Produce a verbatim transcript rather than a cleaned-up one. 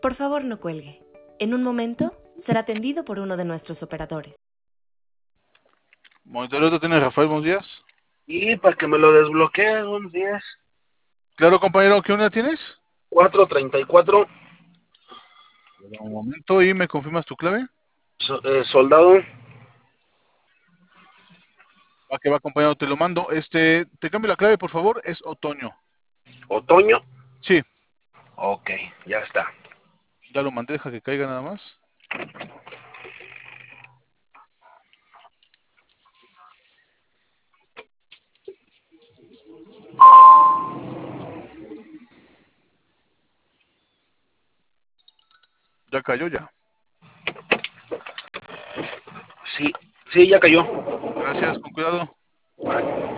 Por favor, no cuelgue. En un momento será atendido por uno de nuestros operadores. Monitoreo tiene Rafael, buenos días. Y para que me lo desbloquees, buenos días. Claro, compañero, ¿qué unidad tienes? cuatro treinta y cuatro. Un momento, y me confirmas tu clave. So, eh, soldado. Va que va, compañero, te lo mando. Este, te cambio la clave, por favor, es otoño. ¿Otoño? Sí. Ok, ya está. Ya lo mandé, deja que caiga nada más. Ya cayó ya. Sí, sí, ya cayó. Gracias, con cuidado. Bye.